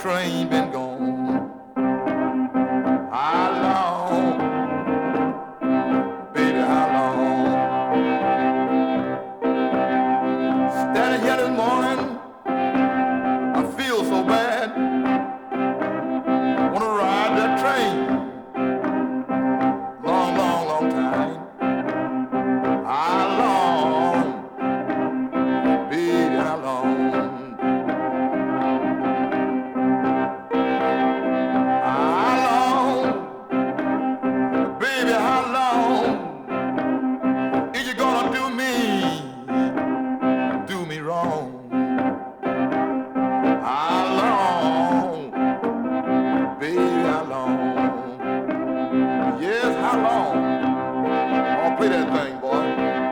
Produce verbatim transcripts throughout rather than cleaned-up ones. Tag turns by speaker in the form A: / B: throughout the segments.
A: train been gone? How long, baby, how long? Standing here this morning, I feel so bad. Wanna ride that train, long, long, long time. How long, baby, how long? How long? I'll play that thing, boy.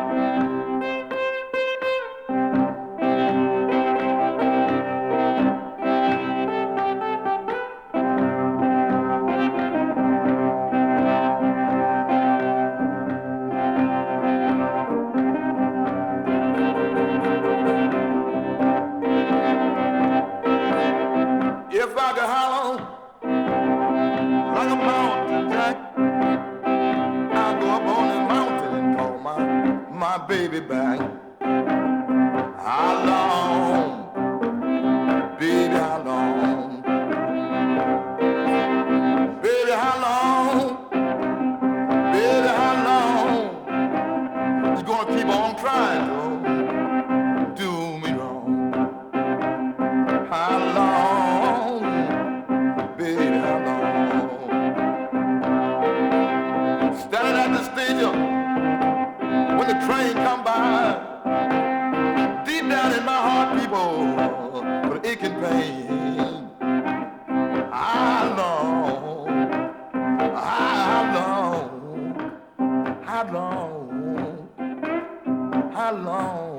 A: If I could holler like a mountain jack, go up on the mountain and call my, my baby back. How long, baby, how long? Baby, how long? Baby, how long? You gonna keep on trying to do me wrong? How long, baby, how long? Standing at the station when the train come by, deep down in my heart, people, with aching pain. How long, how long, how long, how long?